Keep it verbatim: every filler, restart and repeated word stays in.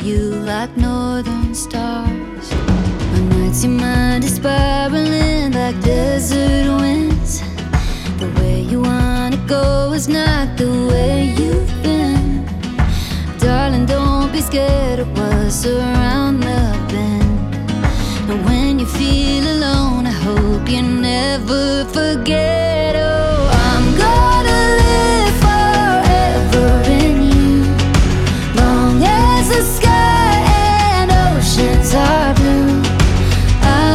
you like northern stars. On nights your mind is spiraling like desert winds. The way you wanna go is not the way you've been. Darling, don't be scared of what's around the